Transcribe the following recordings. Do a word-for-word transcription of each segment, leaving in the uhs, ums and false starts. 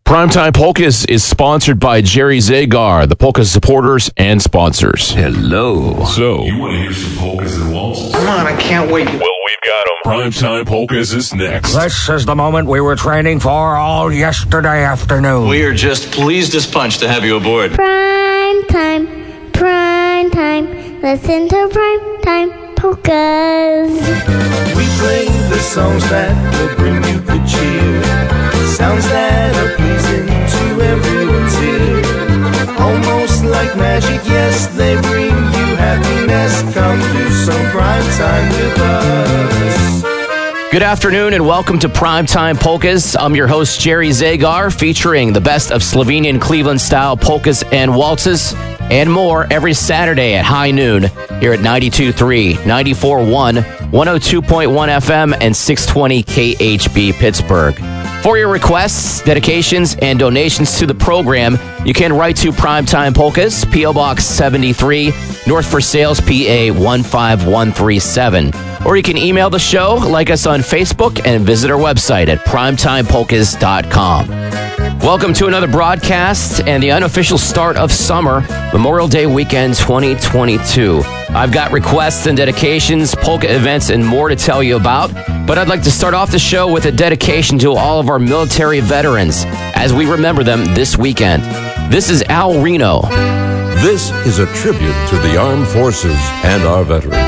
Primetime Polkas is sponsored by Jerry Zagar, the Polka supporters and sponsors. Hello. So, You want to hear some polkas and waltzes? Come on, I can't wait. Well, we've got them. Primetime Polkas is next. This is the moment we were training for all yesterday afternoon. We are just pleased as punch to have you aboard. Prime time, prime time. Listen to prime time polkas. We play the songs that will bring you good cheer. Sounds that are pleasing to everyone's ear. Almost like magic, yes, they bring you happiness. Come do some prime time with us. Good afternoon and welcome to Primetime Polkas. I'm your host, Jerry Zagar, featuring the best of Slovenian Cleveland-style polkas and waltzes and more every Saturday at high noon here at ninety-two point three, ninety-four point one, one oh two point one F M, and six twenty K H B Pittsburgh. For your requests, dedications, and donations to the program, you can write to Primetime Polkas, P O Box seventy-three, North Versailles, P A one five one three seven. Or you can email the show, like us on Facebook, and visit our website at primetime polkas dot com. Welcome to another broadcast and the unofficial start of summer, Memorial Day weekend twenty twenty-two. I've got requests and dedications, polka events, and more to tell you about. But I'd like to start off the show with a dedication to all of our military veterans as we remember them this weekend. This is Al Reno. This is a tribute to the armed forces and our veterans.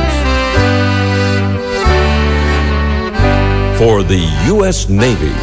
For the U S Navy.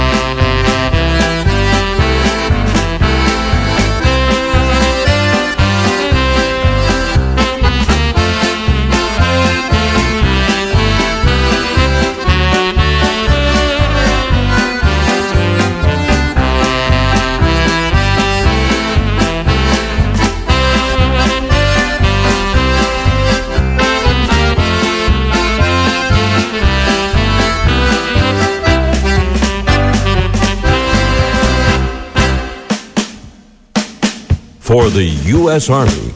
For the U S Army.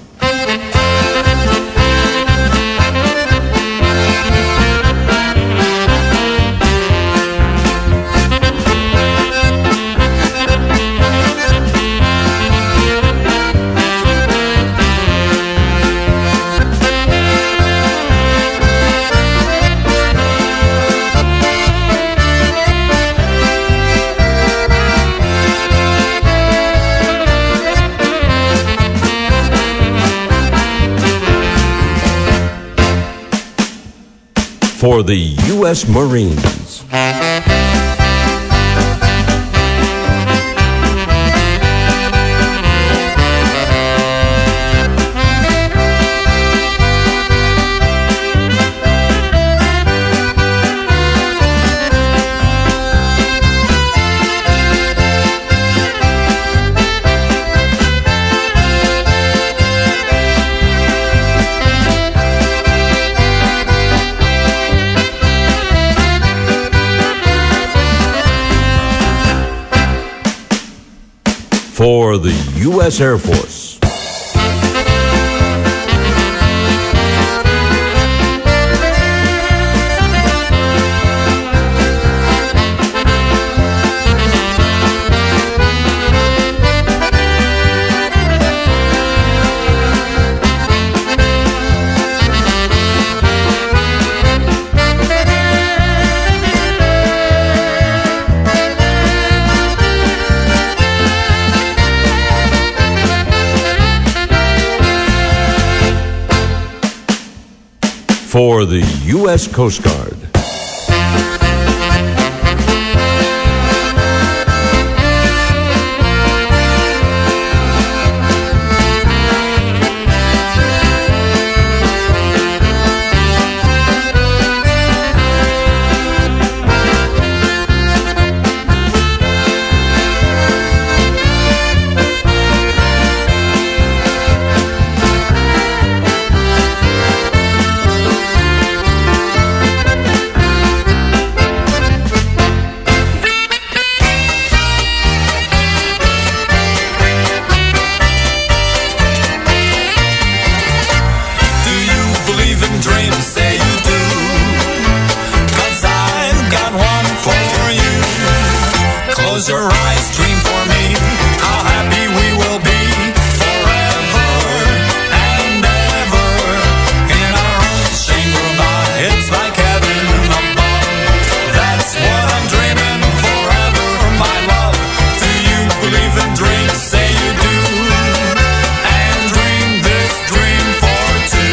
For the U S Marines. For the U S Air Force. For the U S Coast Guard. dream for me. How happy we will be forever and ever in our own Shangri-La. It's like heaven above. That's what I'm dreaming forever, my love. Do you believe in dreams? Say you do. And dream this dream for two.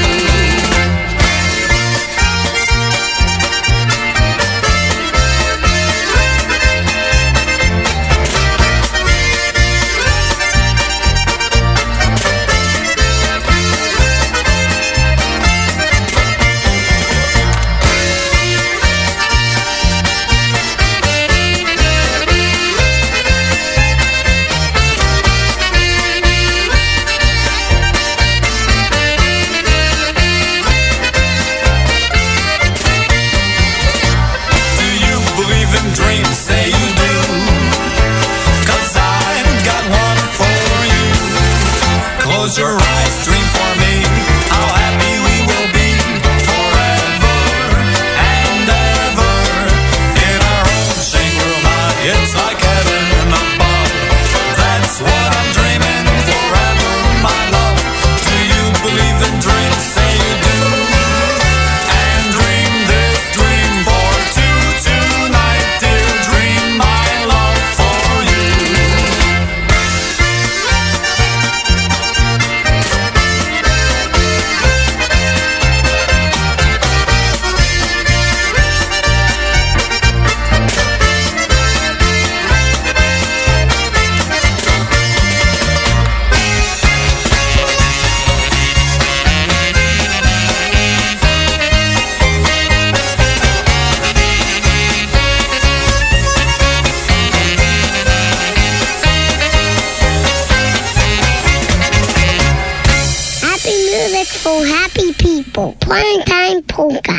Dreams, say you do. 'Cause I've got one for you. Close your eyes, dream for me. How happy we will be forever and ever in our own Shangri-La. It's like heaven above. That's what I'm dreaming forever, my love. Do you believe in dreams? Say you do. And dream this dream for two tonight. For happy people, Primetime Polka.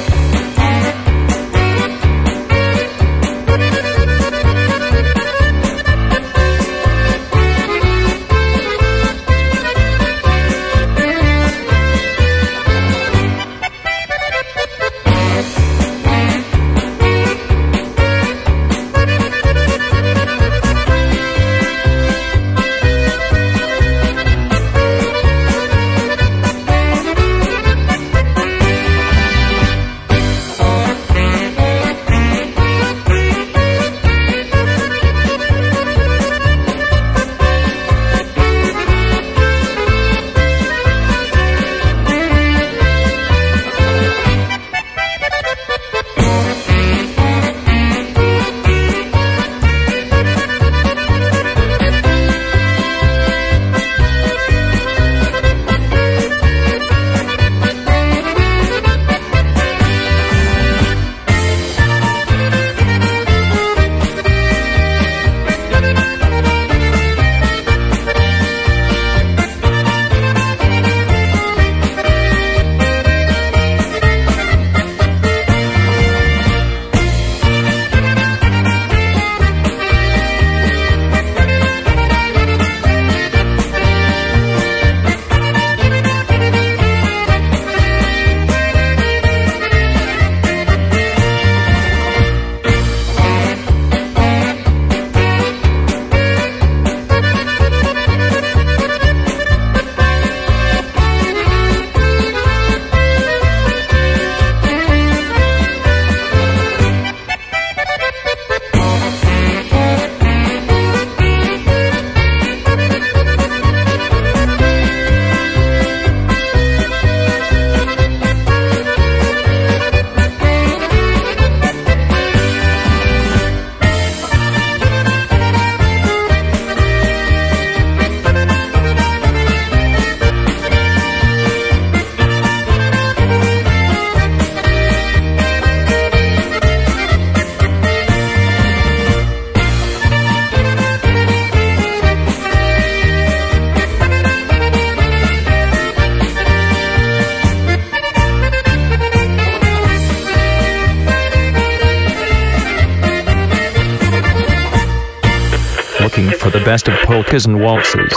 looking for the best of polkas and waltzes.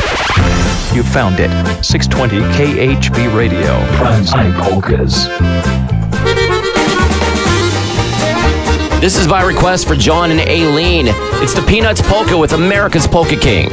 You found it. six twenty K H B Radio. Primetime Polkas. This is by request for John and Aileen. It's the Peanuts Polka with America's Polka King.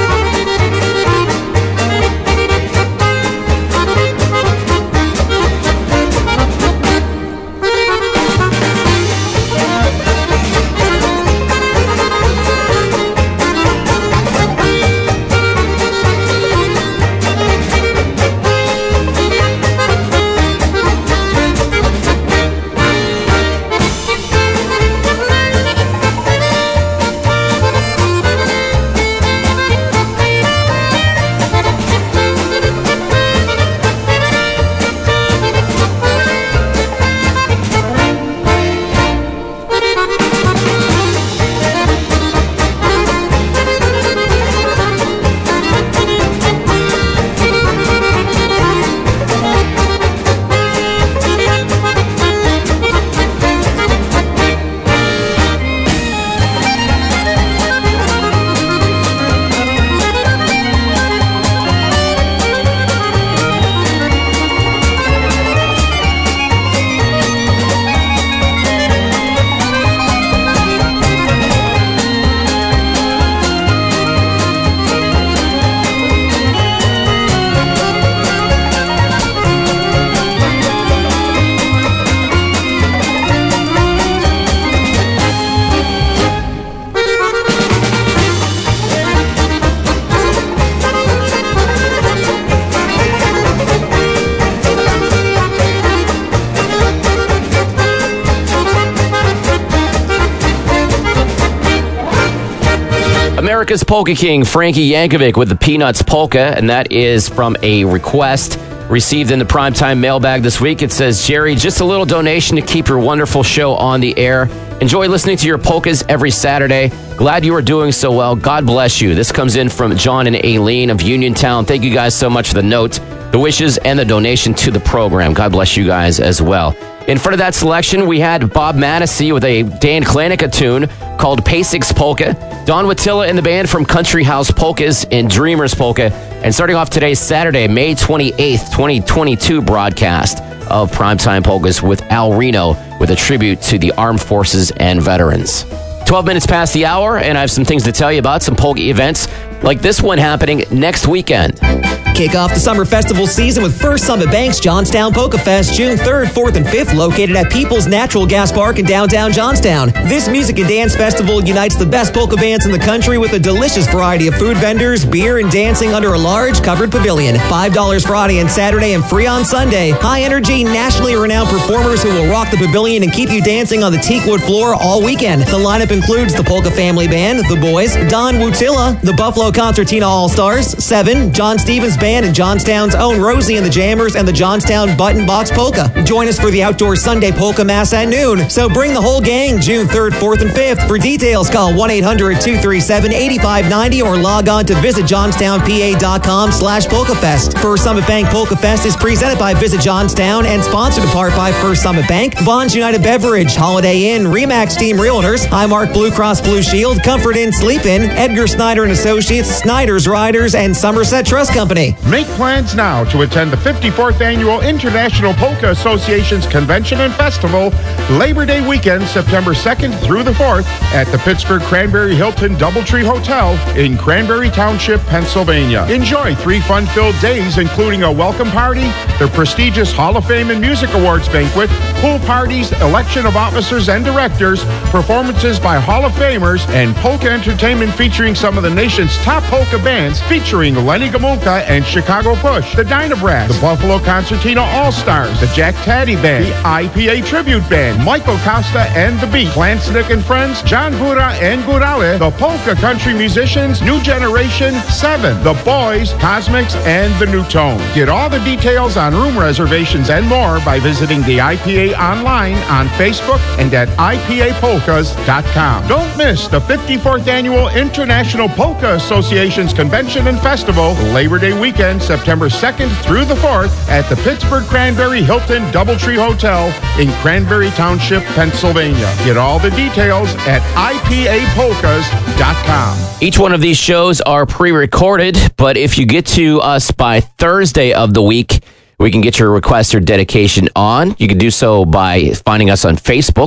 America's Polka King, Frankie Yankovic with the Peanuts Polka, and that is from a request received in the Primetime mailbag this week. It says, Jerry, just a little donation to keep your wonderful show on the air. Enjoy listening to your polkas every Saturday. Glad you are doing so well. God bless you. This comes in from John and Aileen of Uniontown. Thank you guys so much for the note, the wishes, and the donation to the program. God bless you guys as well. In front of that selection, we had Bob Manesey with a Dan Klanica tune called Pasik's Polka, Don Wattila in the band from Country House Polkas and Dreamers Polka, and starting off today's Saturday, May twenty-eighth, twenty twenty-two broadcast of Primetime Polkas with Al Reno with a tribute to the armed forces and veterans. twelve minutes past the hour, and I have some things to tell you about, some polka events like this one happening next weekend. Kick off the summer festival season with First Summit Bank's Johnstown Polka Fest, June third, fourth, and fifth, located at People's Natural Gas Park in downtown Johnstown. This music and dance festival unites the best polka bands in the country with a delicious variety of food vendors, beer, and dancing under a large covered pavilion. five dollars Friday and Saturday and free on Sunday. High-energy, nationally renowned performers who will rock the pavilion and keep you dancing on the teakwood floor all weekend. The lineup includes the Polka Family Band, The Boys, Don Wattila, the Buffalo Concertina All-Stars, Seven, John Stevens Band, and Johnstown's own Rosie and the Jammers and the Johnstown Button Box Polka. Join us for the outdoor Sunday Polka Mass at noon. So bring the whole gang June third, fourth, and fifth. For details, call one eight hundred, two three seven, eight five nine zero or log on to visit johnstown p a dot com slash polka fest. First Summit Bank Polka Fest is presented by Visit Johnstown and sponsored in part by First Summit Bank, Vaughn's United Beverage, Holiday Inn, Remax Team Realtors, Highmark Blue Cross Blue Shield, Comfort Inn Sleep In, Edgar Snyder and Associates, Snyder's Riders, and Somerset Trust Company. Make plans now to attend the fifty-fourth Annual International Polka Association's Convention and Festival, Labor Day weekend, September second through the fourth, at the Pittsburgh Cranberry Hilton Doubletree Hotel in Cranberry Township, Pennsylvania. Enjoy three fun-filled days, including a welcome party, the prestigious Hall of Fame and Music Awards banquet, pool parties, election of officers and directors, performances by Hall of Famers, and polka entertainment featuring some of the nation's top polka bands, featuring Lenny Gomulka and Chicago Push, the Dynabrass, the Buffalo Concertina All-Stars, the Jack Taddy Band, the I P A Tribute Band, Michael Costa and the Beat, Klansnick and Friends, John Buda and Gurale, the Polka Country Musicians, New Generation, Seven, the Boys, Cosmics, and the New Tone. Get all the details on room reservations and more by visiting the I P A online on Facebook and at I P A polkas dot com. Don't miss the fifty-fourth Annual International Polka Association's Convention and Festival, Labor Day weekend, September second through the fourth, at the Pittsburgh Cranberry Hilton Doubletree Hotel in Cranberry Township, Pennsylvania. Get all the details at I P A polkas dot com. Each one of these shows are pre-recorded, but if you get to us by Thursday of the week, we can get your request or dedication on. You can do so by finding us on Facebook,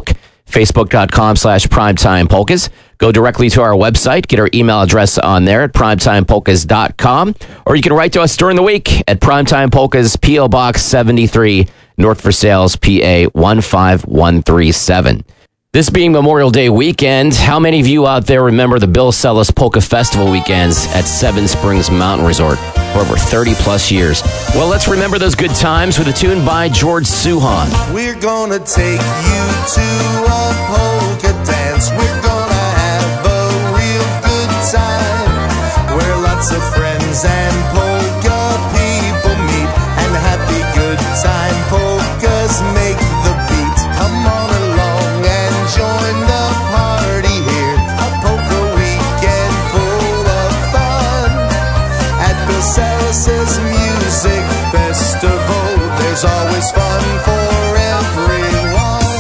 facebook.com slash primetime polkas. Go directly to our website, get our email address on there at primetime polkas dot com, or you can write to us during the week at Primetime Polkas, P O. Box seventy-three, North Versailles, P A one five one three seven. This being Memorial Day weekend, how many of you out there remember the Bill Sellis Polka Festival weekends at Seven Springs Mountain Resort for over thirty plus years? Well, let's remember those good times with a tune by George Suhan. We're gonna take you to a polka dance. We're gonna have a real good time, where lots of friends and polka people meet, and happy good time polkas make the beat. Come on along and join the party here, a polka weekend full of fun at Bill Sellis's Music Festival. There's always fun for everyone.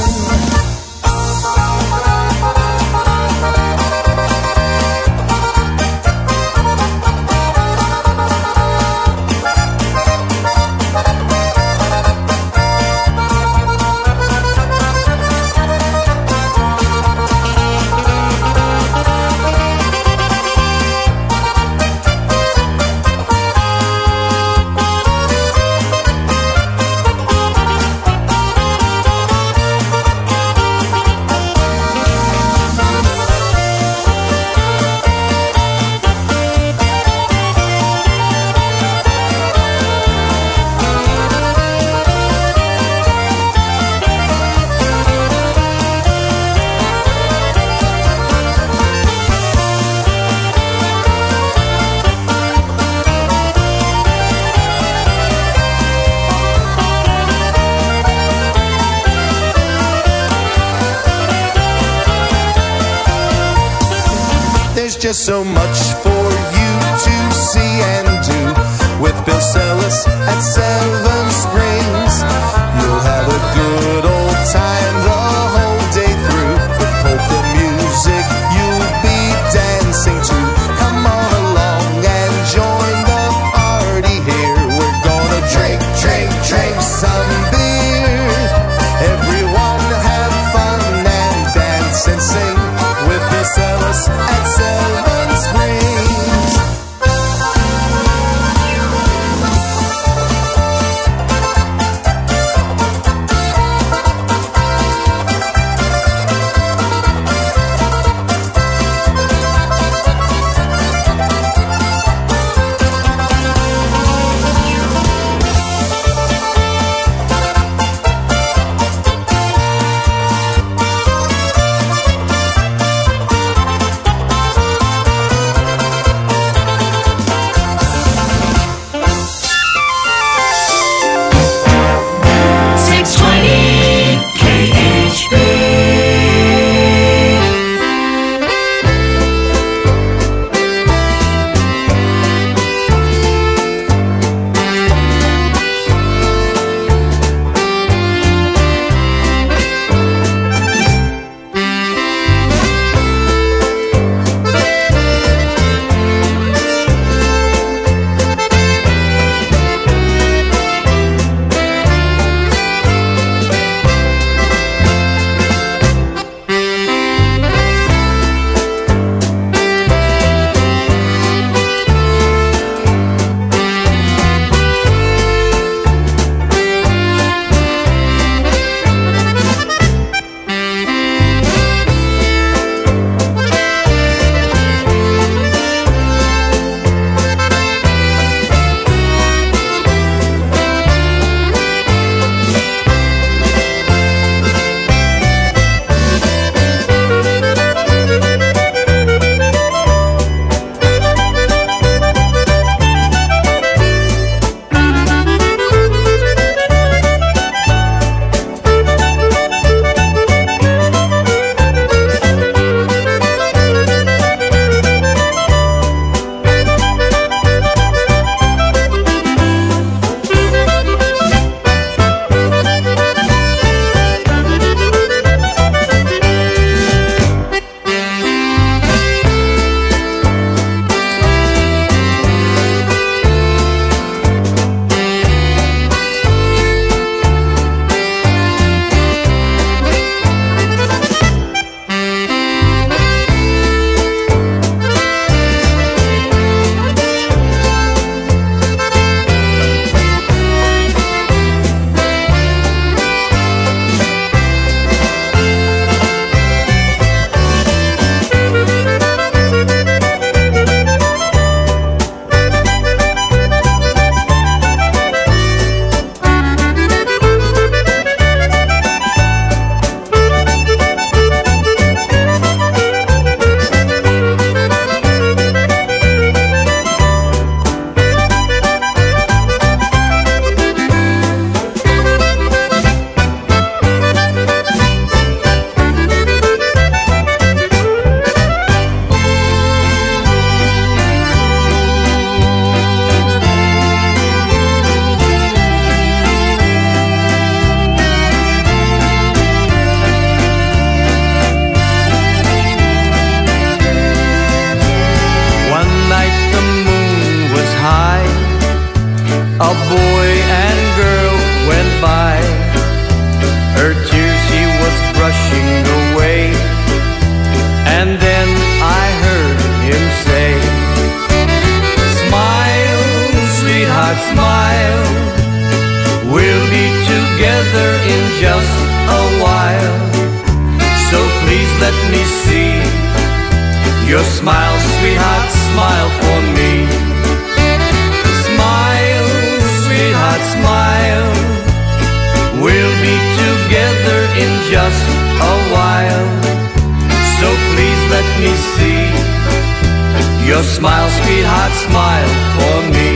There's just so much for you to see and do with Bill Sellis at Seven Springs. You'll have a good old time the whole day through with polka music you'll be dancing to. Come on along and join the party here. We're gonna drink, drink, drink some beer. Everyone have fun and dance and sing with Bill Sellis at Seven Springs. me see your smile, sweetheart, smile for me. Smile, sweetheart, smile. We'll be together in just a while. So please let me see your smile, sweetheart, smile for me.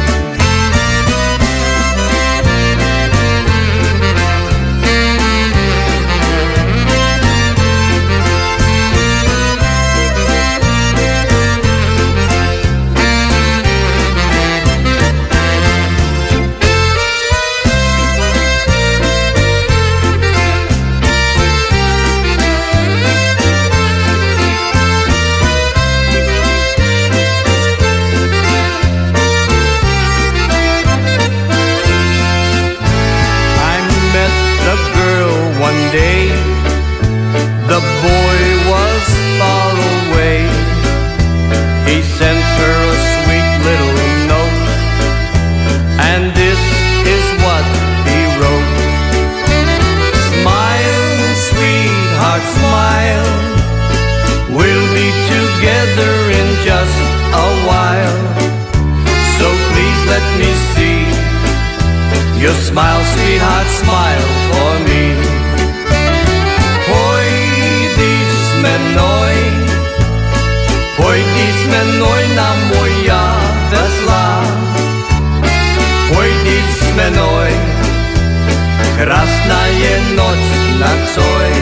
The boy was far away. He sent her a sweet little note, and this is what he wrote. Smile, sweetheart, smile. We'll be together in just a while. So please let me see your smile, sweetheart, smile for me. Menoj, pojdiš menoj na moja vesla. Pojdiš menoj, krásna je noc na coj.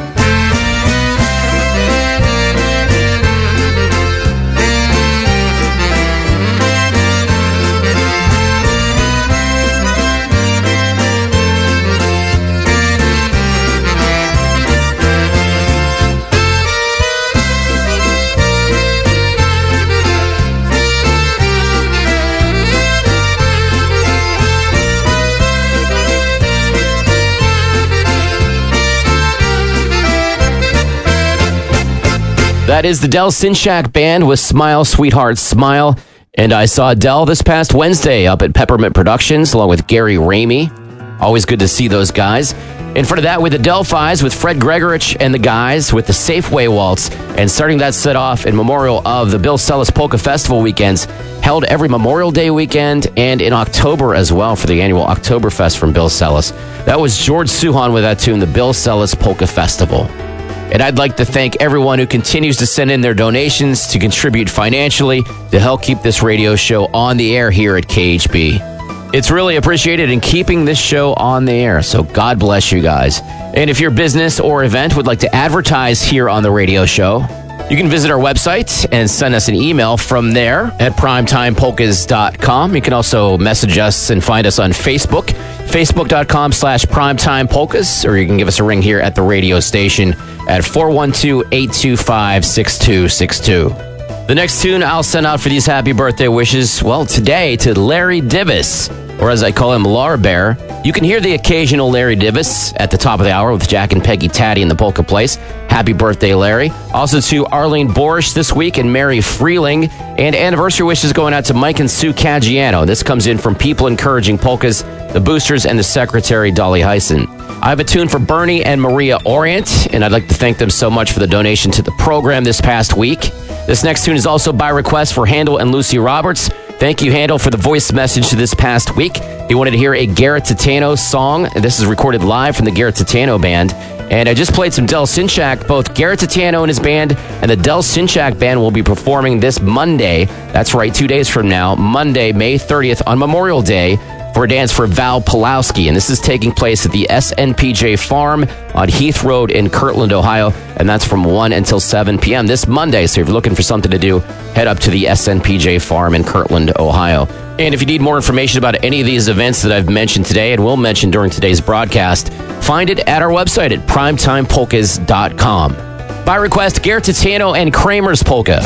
That is the Del Sinchak Band with Smile, Sweetheart, Smile. And I saw Del this past Wednesday up at Peppermint Productions along with Gary Ramey. Always good to see those guys. In front of that with the Delphis with Fred Gregorich and the guys with the Safeway Waltz. And starting that set off in memorial of the Bill Sellis Polka Festival weekends held every Memorial Day weekend and in October as well for the annual Oktoberfest from Bill Sellis. That was George Suhan with that tune, the Bill Sellis Polka Festival. And I'd like to thank everyone who continues to send in their donations to contribute financially to help keep this radio show on the air here at K H B. It's really appreciated in keeping this show on the air, so God bless you guys. And if your business or event would like to advertise here on the radio show, you can visit our website and send us an email from there at primetime polkas dot com. You can also message us and find us on Facebook, facebook.com slash primetimepolkas, or you can give us a ring here at the radio station at four one two, eight two five, six two six two. The next tune I'll send out for these happy birthday wishes, well, today to Larry Divis, or as I call him, Lar Bear. You can hear the occasional Larry Divis at the top of the hour with Jack and Peggy Taddy in the Polka Place. Happy birthday, Larry. Also to Arlene Borish this week and Mary Freeling. And anniversary wishes going out to Mike and Sue Caggiano. This comes in from People Encouraging Polkas, the Boosters, and the Secretary, Dolly Heisen. I have a tune for Bernie and Maria Orient, and I'd like to thank them so much for the donation to the program this past week. This next tune is also by request for Handel and Lucy Roberts. Thank you, Handel, for the voice message this past week. He wanted to hear a Garrett Titano song. This is recorded live from the Garrett Titano Band. And I just played some Del Sinchak. Both Garrett Titano and his band and the Del Sinchak Band will be performing this Monday. That's right, two days from now, Monday, May thirtieth, on Memorial Day, for a dance for Val Pulowski. And this is taking place at the S N P J Farm on Heath Road in Kirtland, Ohio. And that's from one until seven p.m. this Monday. So if you're looking for something to do, head up to the S N P J Farm in Kirtland, Ohio. And if you need more information about any of these events that I've mentioned today and will mention during today's broadcast, find it at our website at primetime polkas dot com. By request, Garrett Titano and Kramer's Polka.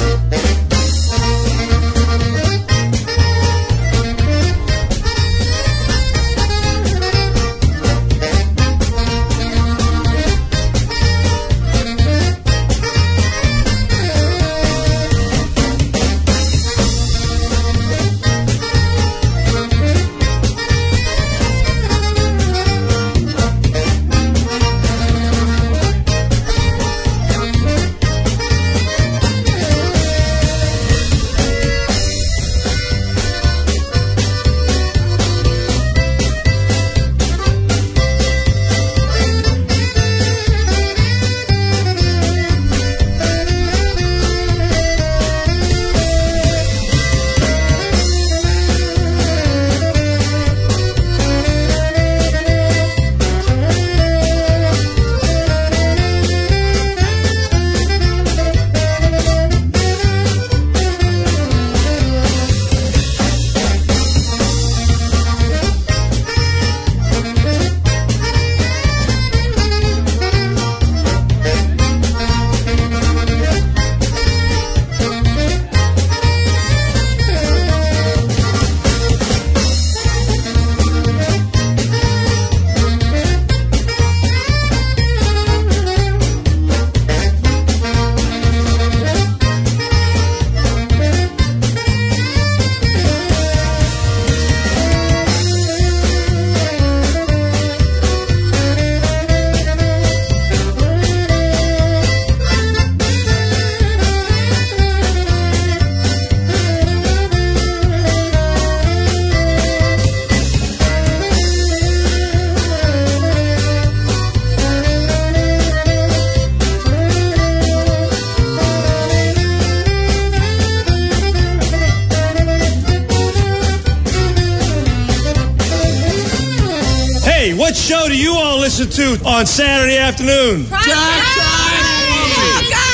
show do you all listen to on Saturday afternoon? Jack Time! Okay!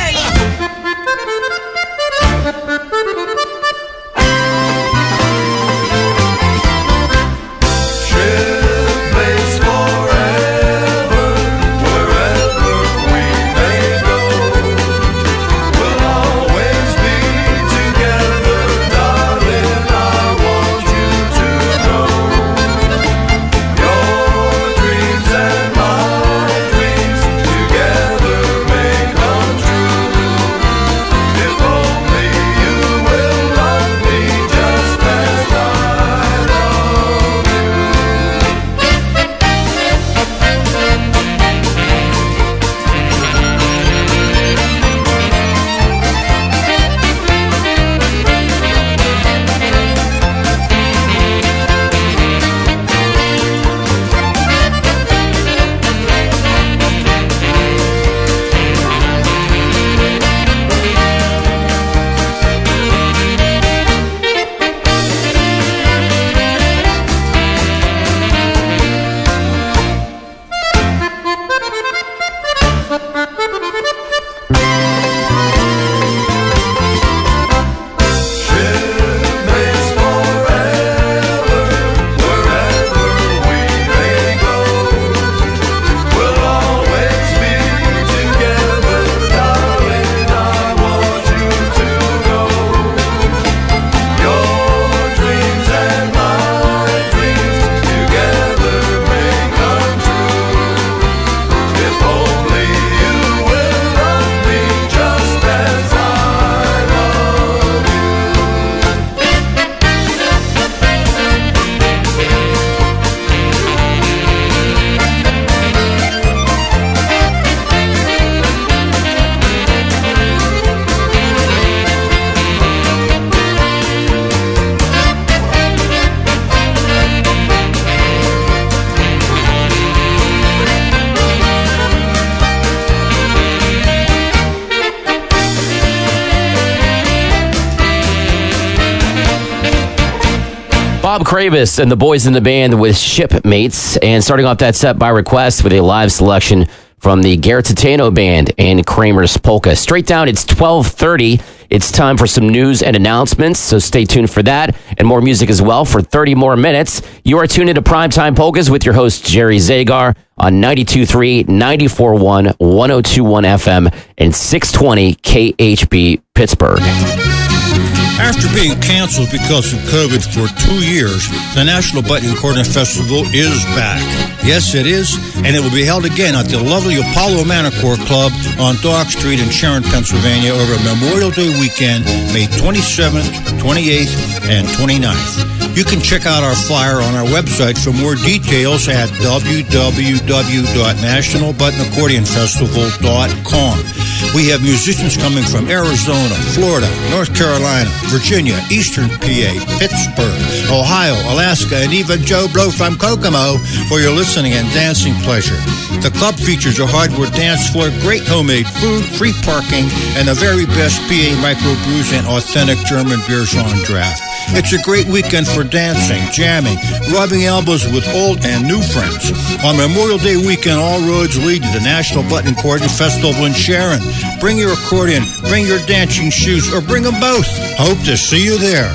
Bob Kravis and the boys in the band with Shipmates, and starting off that set by request with a live selection from the Garrett Tatano Band and Kramer's Polka. Straight down, it's twelve thirty. It's time for some news and announcements, so stay tuned for that, and more music as well for thirty more minutes. You are tuned into Primetime Polkas with your host, Jerry Zagar, on ninety-two point three, ninety-four point one, one oh two point one F M, and six twenty K H B Pittsburgh. After being canceled because of COVID for two years, the National Button Accordion Festival is back. Yes, it is, and it will be held again at the lovely Apollo Manicore Club on Dock Street in Sharon, Pennsylvania over Memorial Day weekend, May twenty-seventh, twenty-eighth, and twenty-ninth. You can check out our flyer on our website for more details at w w w dot national button accordion festival dot com. We have musicians coming from Arizona, Florida, North Carolina, Virginia, Eastern P A, Pittsburgh, Ohio, Alaska, and even Joe Blow from Kokomo for your listening and dancing pleasure. The club features a hardwood dance floor, great homemade food, free parking, and the very best P A microbrews and authentic German beers on draft. It's a great weekend for dancing, jamming, rubbing elbows with old and new friends. On Memorial Day weekend, all roads lead to the National Button Accordion Festival in Sharon. Bring your accordion, bring your dancing shoes, or bring them both. Hope to see you there.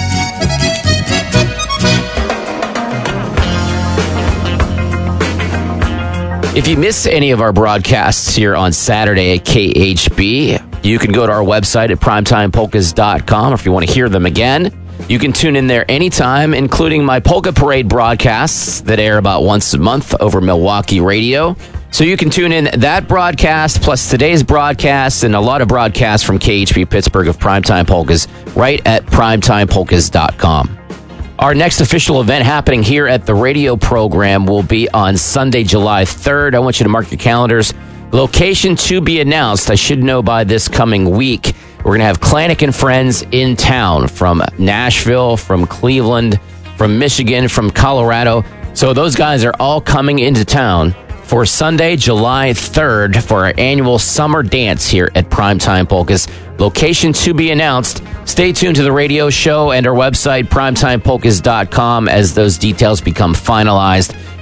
If you miss any of our broadcasts here on Saturday at K H B, you can go to our website at primetime polkas dot com if you want to hear them again. You can tune in there anytime, including my Polka Parade broadcasts that air about once a month over Milwaukee radio. So you can tune in that broadcast, plus today's broadcast, and a lot of broadcasts from K H B Pittsburgh of Primetime Polkas right at primetime polkas dot com. Our next official event happening here at the radio program will be on Sunday, July third. I want you to mark your calendars. Location to be announced. I should know by this coming week. We're going to have Klanick and Friends in town from Nashville, from Cleveland, from Michigan, from Colorado. So those guys are all coming into town for Sunday, July third, for our annual summer dance here at Primetime Polkas. Location to be announced. Stay tuned to the radio show and our website, primetime polkas dot com, as those details become finalized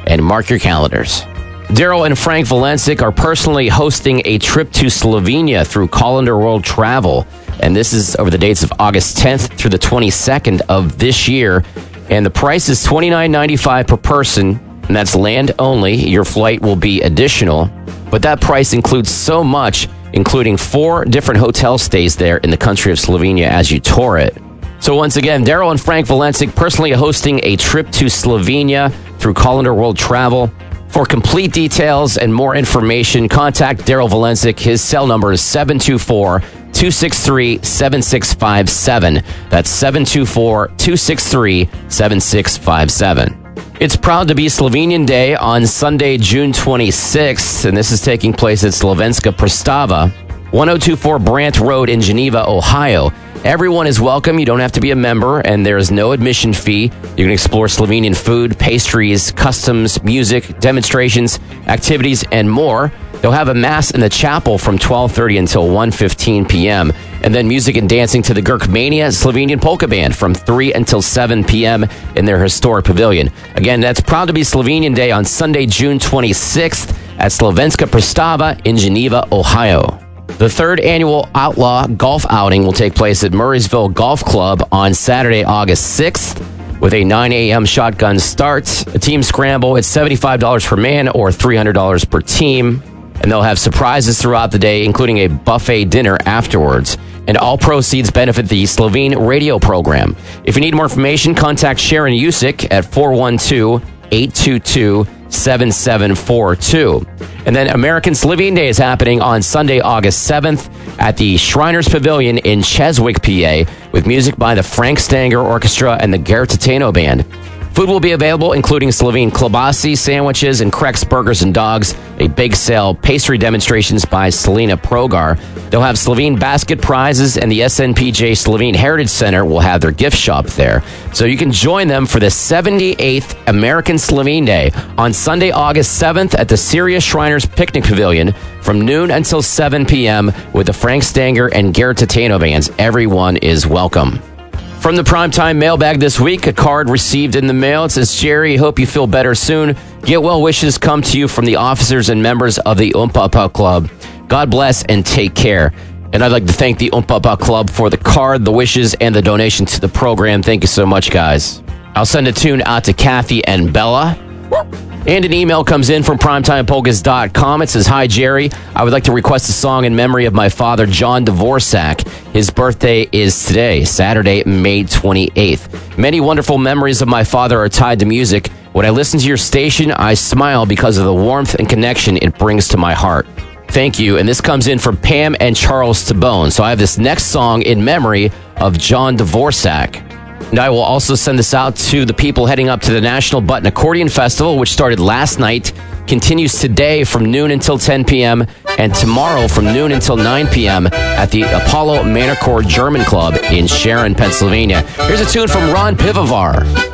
and mark your calendars. Daryl and Frank Valencic are personally hosting a trip to Slovenia through Colander World Travel. And this is over the dates of August tenth through the twenty-second of this year. And the price is twenty-nine ninety-five per person, and that's land only. Your flight will be additional. But that price includes so much, including four different hotel stays there in the country of Slovenia as you tour it. So once again, Daryl and Frank Valencic personally hosting a trip to Slovenia through Colander World Travel. For complete details and more information, contact Daryl Valencic. His cell number is seven two four, two six three, seven six five seven. That's seven two four, two six three, seven six five seven. It's proud to be Slovenian Day on Sunday, June twenty-sixth, and this is taking place at Slovenska Prestava, ten twenty-four Brant Road in Geneva, Ohio. Everyone is welcome. You don't have to be a member, and there is no admission fee. You can explore Slovenian food, pastries, customs, music, demonstrations, activities, and more. They'll have a mass in the chapel from twelve thirty until one fifteen p.m., and then music and dancing to the Grkmania Slovenian Polka Band from three until seven p.m. in their historic pavilion. Again, that's proud to be Slovenian Day on Sunday, June twenty-sixth at Slovenska Prestava in Geneva, Ohio. The third annual Outlaw Golf Outing will take place at Murraysville Golf Club on Saturday, August sixth, with a nine a.m. shotgun start. A team scramble, it's seventy-five dollars per man or three hundred dollars per team. And they'll have surprises throughout the day, including a buffet dinner afterwards. And all proceeds benefit the Slovene radio program. If you need more information, contact Sharon Usick at four one two, eight two two, seven seven four two. And then American Slovene Day is happening on Sunday, August seventh at the Shriners Pavilion in Cheswick, P A, with music by the Frank Stanger Orchestra and the Gert Tateno Band. Food will be available, including Slovene klobasi, sandwiches, and Krex burgers and dogs, a bake sale, pastry demonstrations by Selena Progar. They'll have Slovene basket prizes, and the S N P J Slovene Heritage Center will have their gift shop there. So you can join them for the seventy-eighth American Slovene Day on Sunday, August seventh at the Syria Shriners Picnic Pavilion from noon until seven p.m. with the Frank Stanger and Gert Tateno bands. Everyone is welcome. From the Primetime Mailbag this week, a card received in the mail. It says, Jerry, hope you feel better soon. Get well wishes come to you from the officers and members of the Umpapa Club. God bless and take care. And I'd like to thank the Umpapa Club for the card, the wishes, and the donation to the program. Thank you so much, guys. I'll send a tune out to Kathy and Bella. And an email comes in from primetime polkas dot com. It says, Hi, Jerry. I would like to request a song in memory of my father, John Dvorak. His birthday is today, Saturday, May twenty-eighth. Many wonderful memories of my father are tied to music. When I listen to your station, I smile because of the warmth and connection it brings to my heart. Thank you. And this comes in from Pam and Charles Tabone. So I have this next song in memory of John Dvorak. And I will also send this out to the people heading up to the National Button Accordion Festival, which started last night, continues today from noon until ten p.m., and tomorrow from noon until nine p.m. at the Apollo Manicore German Club in Sharon, Pennsylvania. Here's a tune from Ron Pivovar.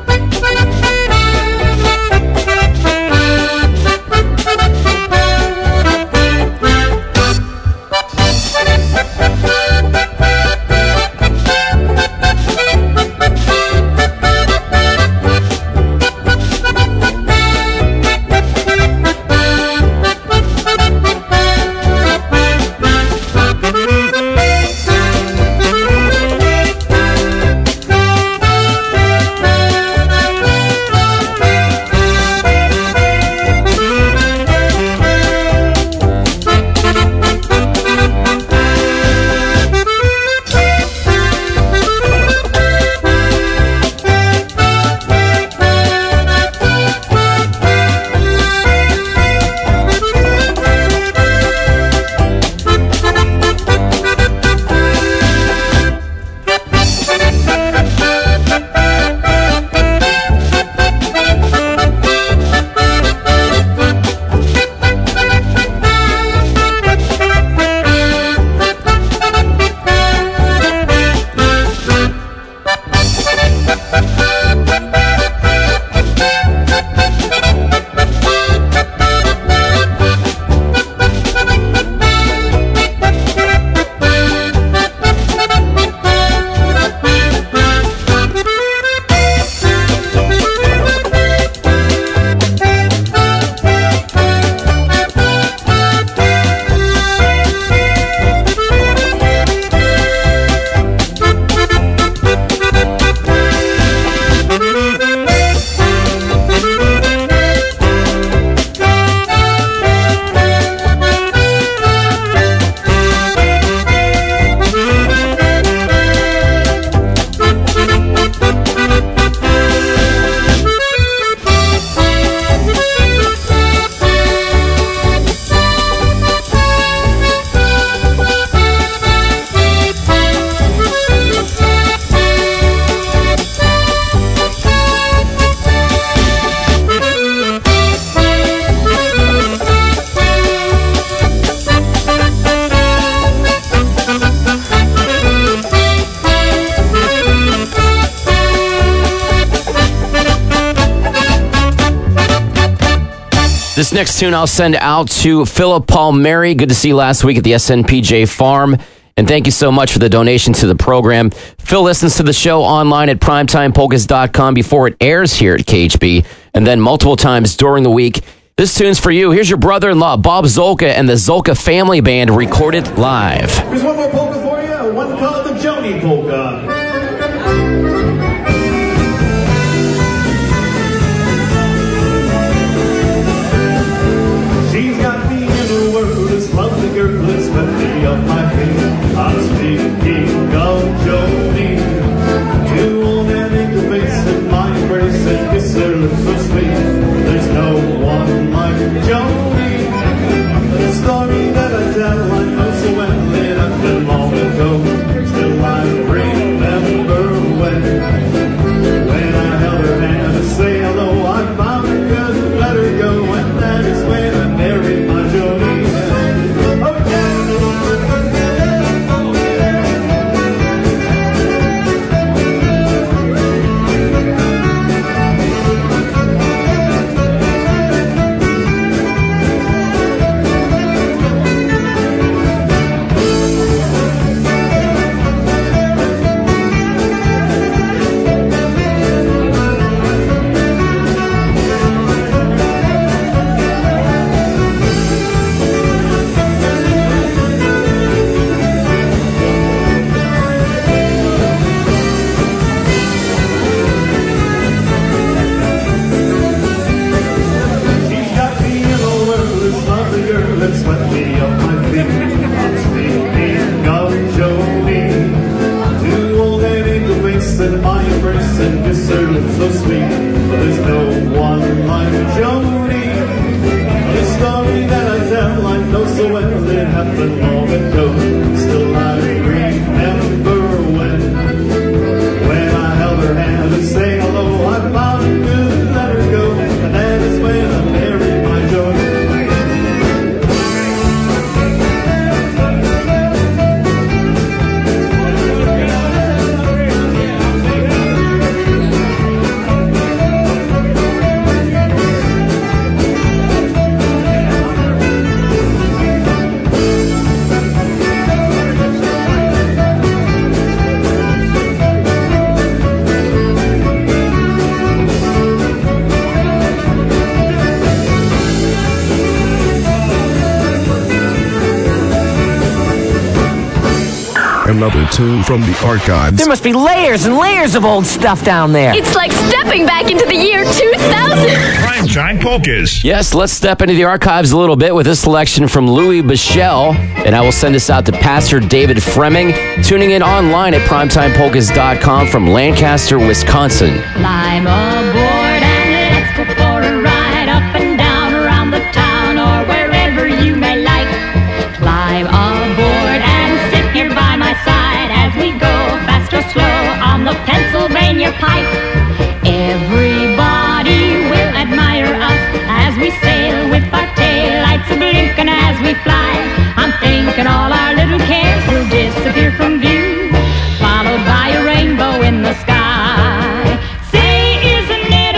This next tune I'll send out to Philip Palmieri. Good to see you last week at the S N P J Farm. And thank you so much for the donation to the program. Phil listens to the show online at primetime polkas dot com before it airs here at K H B, and then multiple times during the week. This tune's for you. Here's your brother-in-law, Bob Zolka, and the Zolka Family Band recorded live. Here's one more polka for you, one called the Joni Polka. She's got me in the world, this lovely girl that's swept me off my feet. I'm speaking of Joni, to old and in the face of my embrace and kiss her lips so sweet. There's no one like Joni. The story that I tell, I know so well, it happened long ago. Still I remember when, when I held her hand to say hello. I found her couldn't let her go, and that is when I married my Joni. Oh yeah. Another tune from the archives. There must be layers and layers of old stuff down there. It's like stepping back into the year two thousand. Primetime Polkas. Yes, let's step into the archives a little bit with this selection from Louis Bichelle. And I will send this out to Pastor David Fremming, tuning in online at primetime polkas dot com from Lancaster, Wisconsin. Climb aboard and let's go for a ride up and down around the town or wherever you may like. Climb aboard and sit here by my side as we go fast or slow on the Pennsylvania Pike. Everybody will admire us as we sail with our taillights blinking as we fly. I'm thinking all our little cares will disappear from view, followed by a rainbow in the sky. Say, isn't it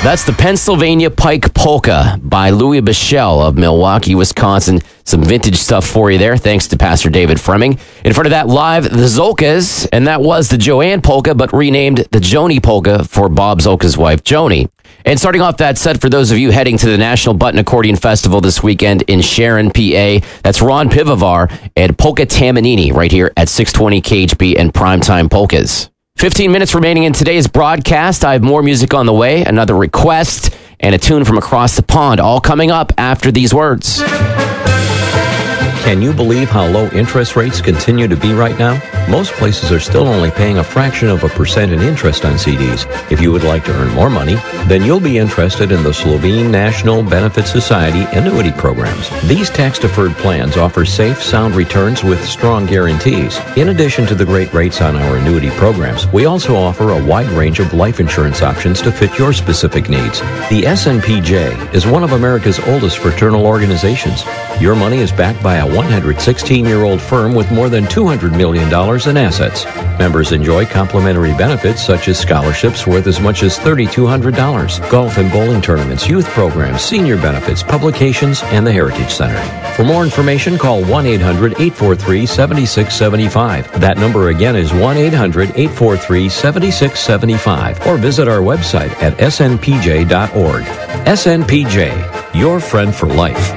That's the Pennsylvania Pike Polka by Louis Bichelle of Milwaukee, Wisconsin. Some vintage stuff for you there, thanks to Pastor David Fremming. In front of that, live, the Zolkas, and that was the Joanne Polka, but renamed the Joni Polka for Bob Zolka's wife, Joni. And starting off that set, for those of you heading to the National Button Accordion Festival this weekend in Sharon, P A, that's Ron Pivovar and Polka Tamanini right here at six twenty K H B and Primetime Polkas. fifteen minutes remaining in today's broadcast. I have more music on the way, another request, and a tune from across the pond, all coming up after these words. Can you believe how low interest rates continue to be right now? Most places are still only paying a fraction of a percent in interest on C Ds. If you would like to earn more money, then you'll be interested in the Slovene National Benefit Society annuity programs. These tax-deferred plans offer safe, sound returns with strong guarantees. In addition to the great rates on our annuity programs, we also offer a wide range of life insurance options to fit your specific needs. The S N P J is one of America's oldest fraternal organizations. Your money is backed by a one hundred sixteen-year-old firm with more than two hundred million dollars in assets. Members enjoy complimentary benefits such as scholarships worth as much as three thousand two hundred dollars, golf and bowling tournaments, youth programs, senior benefits, publications, and the Heritage Center. For more information, call one eight hundred, eight four three, seven six seven five. That number again is one eight hundred, eight four three, seven six seven five, or visit our website at S N P J dot org. S N P J, your friend for life.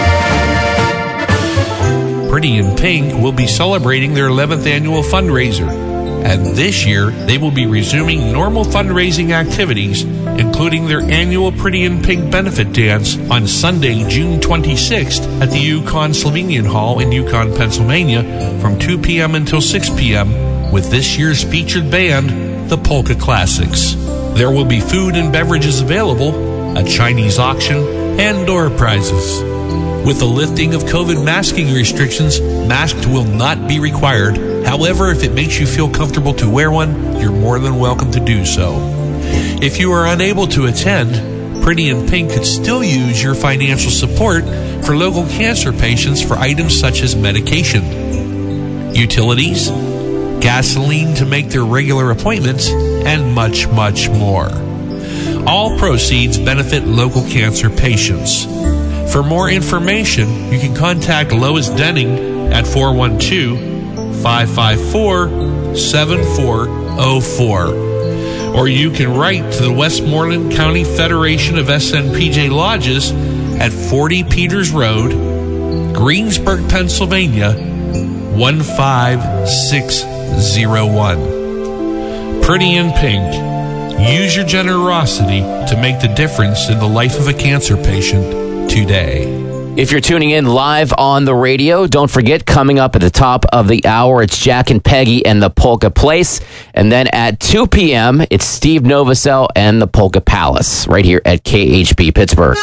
Pretty in Pink will be celebrating their eleventh annual fundraiser. And this year, they will be resuming normal fundraising activities, including their annual Pretty in Pink benefit dance on Sunday, June twenty-sixth at the Yukon Slovenian Hall in Yukon, Pennsylvania from two p.m. until six p.m. with this year's featured band, the Polka Classics. There will be food and beverages available, a Chinese auction, and door prizes. With the lifting of COVID masking restrictions, masks will not be required. However, if it makes you feel comfortable to wear one, you're more than welcome to do so. If you are unable to attend, Pretty in Pink could still use your financial support for local cancer patients for items such as medication, utilities, gasoline to make their regular appointments, and much, much more. All proceeds benefit local cancer patients. For more information, you can contact Lois Denning at four one two, five five four, seven four zero four. Or you can write to the Westmoreland County Federation of S N P J Lodges at forty Peters Road, Greensburg, Pennsylvania, one five six zero one. Pretty in Pink. Use your generosity to make the difference in the life of a cancer patient today. If you're tuning in live on the radio, don't forget, coming up at the top of the hour, it's Jack and Peggy and the Polka Place. And then at two p.m., it's Steve Novosel and the Polka Palace, right here at K H B Pittsburgh.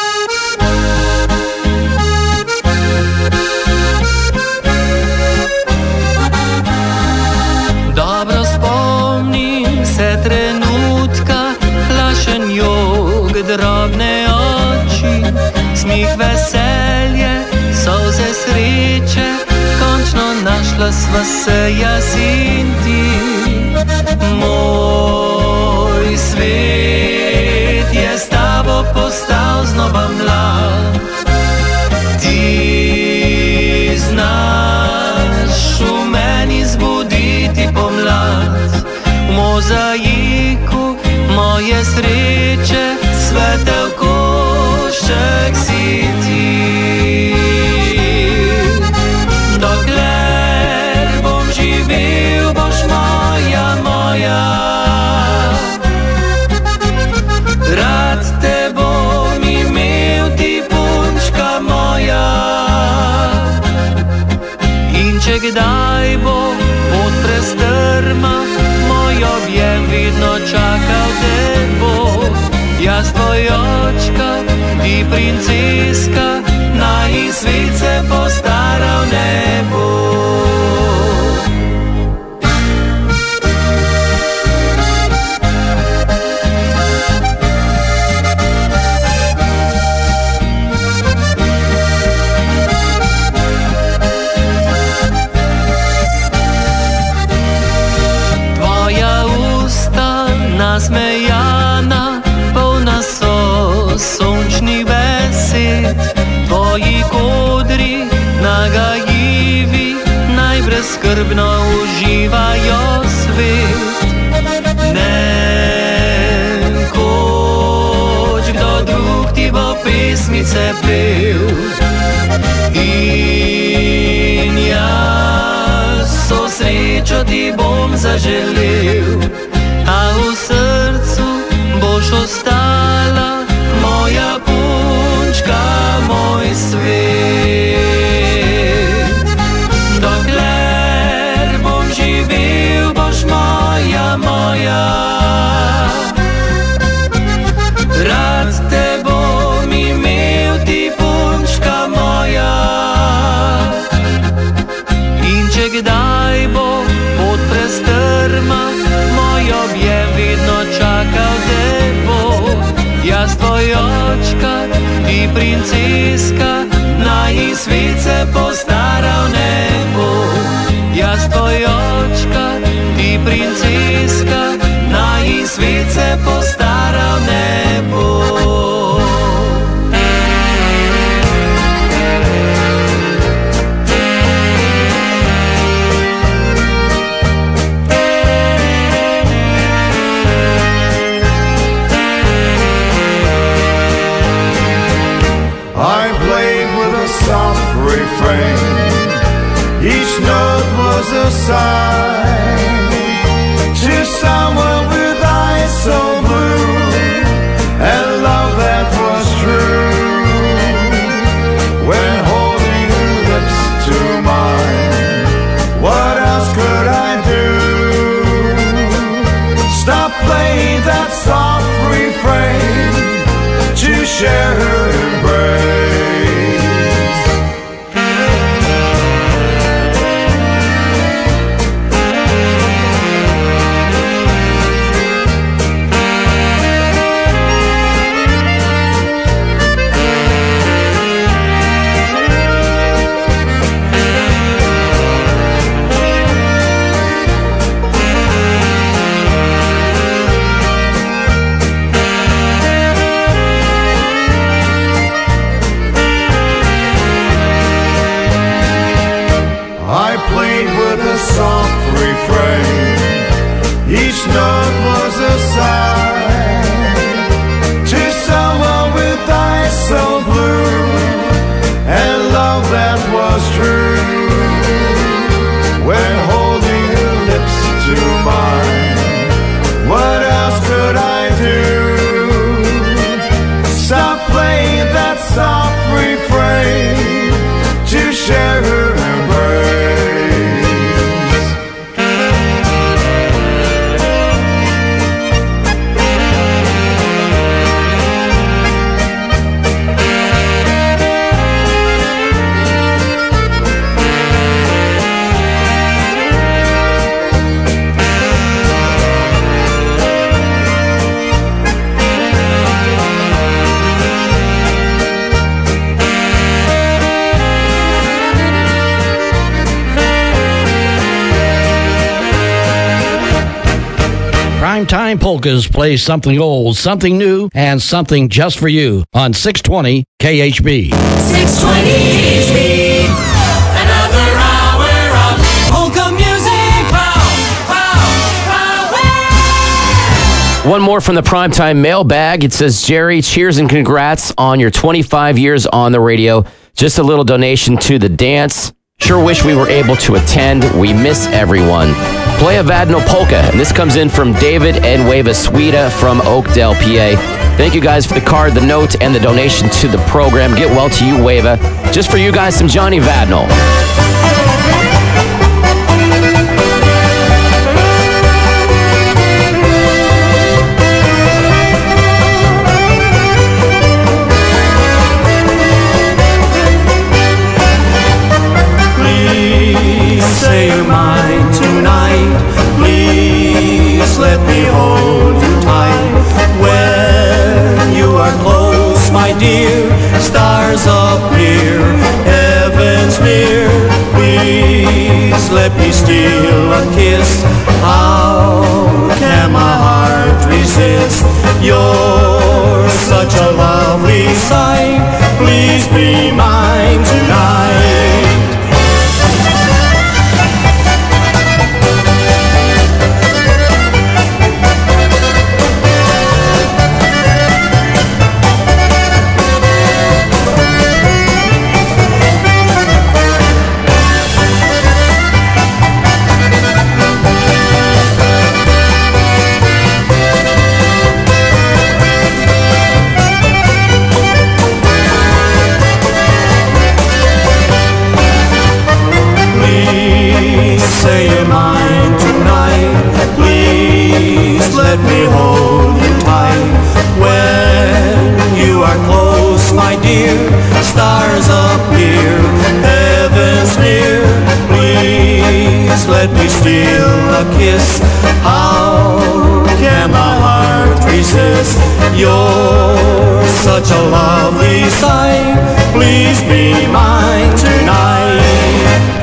Dobro spomnim se trenutka, lašenjog drobne oči, smih, veselje, solze sreče, končno našla sva se jaz in ti. Moj svet je s tabo postal znova mlad. Ti znaš v meni zbuditi pomlad. V mozaiku moje sreče svetel košček si ti. Dokler bom živel, boš moja, moja. Rad te bom imel, ti punčka moja. In če kdaj bo pot prestrma, moj objem vidno čakal te bo. Jaz tvoj očka, ti princeska, naj svet se postaral ne bo. Tvoja usta nasmejana, polna so Tvoji kodri nagajivi najbrezskrbno uživajo svet. Nekoč kdo drug ti bo pesmice pel in jaz so srečo ti bom zaželel, a v srcu boš ostala moja punčka, moj svet. Dokler bom živel, boš moja, moja. Rad te bom imel, ti punčka moja. In če kdaj bo pot prestrma, moj objem vedno čakal te bo. Jaz tvoj očka, ti princeska, naj svet se postaral ne bo. Jaz tvoj očka, ti princeska, naj svet se postaral ne bo. Each note was a sign to someone with eyes so blue and love that was true. When holding your lips to mine, what else could I do? Stop playing that soft refrain to share her embrace. Each note was a sign to someone with eyes so blue and love that was true. When holding your lips to mine, what else could I do? Stop playing that soft refrain to share her embrace. Primetime Polkas play something old, something new, and something just for you on six twenty K H B. six twenty K H B. Another hour of polka music. Pow, pow, pow. One more from the Primetime mailbag. It says, Jerry, cheers and congrats on your twenty-five years on the radio. Just a little donation to the dance. Sure wish we were able to attend. We miss everyone. Play a Vadno polka. And this comes in from David and Weva Sweda from Oakdale, P A. Thank you guys for the card, the note, and the donation to the program. Get well to you, Weva. Just for you guys, some Johnny Vadno. Say you're mine tonight. Please let me hold you tight. When you are close, my dear, stars appear, heavens near. Please let me steal a kiss. How can my heart resist? You're such a lovely sight. Please let me hold you tight. When you are close, my dear, stars appear, heaven's near. Please let me steal a kiss. How can my heart resist? You're such a lovely sight. Please be mine tonight.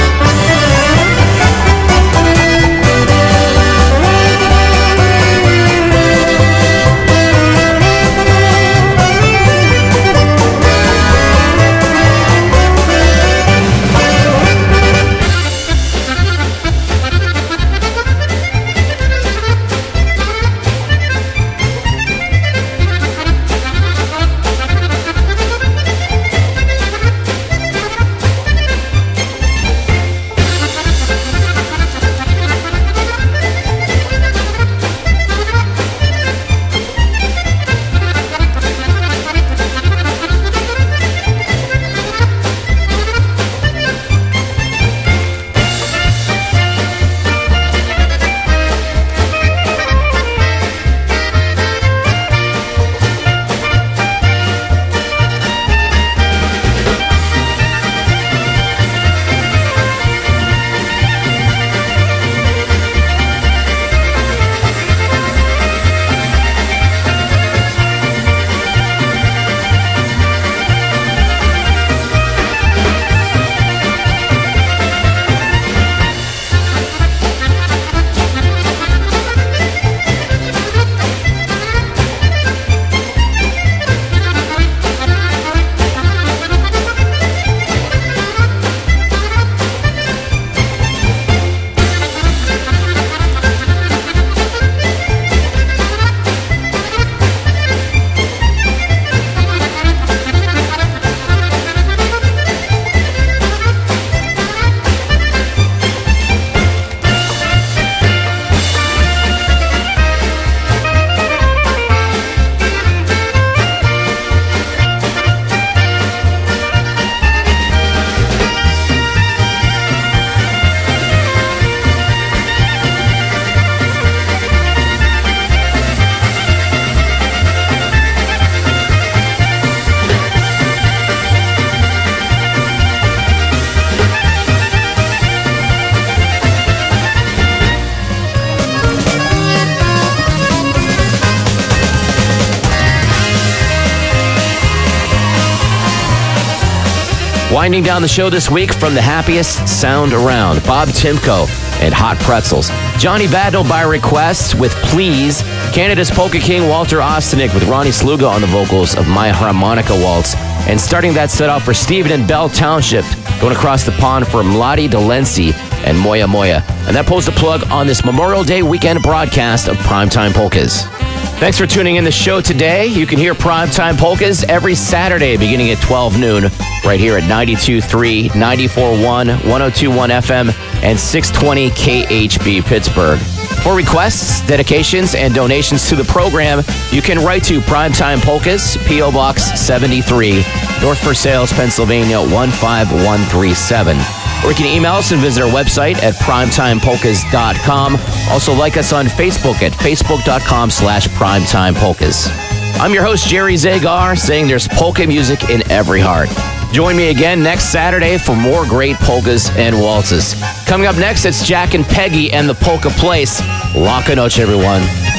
Winding down the show this week from the happiest sound around, Bob Timko and Hot Pretzels. Johnny Badno by request with Please. Canada's Polka King Walter Ostanek with Ronnie Sluga on the vocals of My Harmonica Waltz. And starting that set off for Stephen in Bell Township, going across the pond for Mladi Dolensi and Moya Moya. And that pulls the plug on this Memorial Day weekend broadcast of Primetime Polkas. Thanks for tuning in the show today. You can hear Primetime Polkas every Saturday beginning at twelve noon right here at ninety-two point three, ninety-four point one, one oh two point one F M and six twenty K H B Pittsburgh. For requests, dedications, and donations to the program, you can write to Primetime Polkas, P O Box seventy-three, North Versailles, Pennsylvania one five one three seven. Or you can email us and visit our website at primetime polkas dot com. Also like us on Facebook at facebook.com slash primetimepolkas. I'm your host, Jerry Zagar, saying there's polka music in every heart. Join me again next Saturday for more great polkas and waltzes. Coming up next, it's Jack and Peggy and the Polka Place. Laka noche, everyone.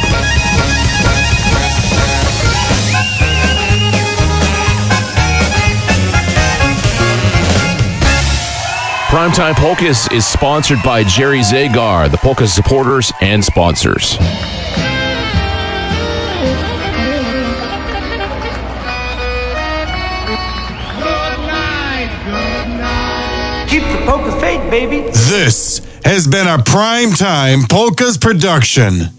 Primetime Polkas is sponsored by Jerry Zagar, the Polka supporters and sponsors. Keep the polka faith, baby. This has been a Primetime Polkas production.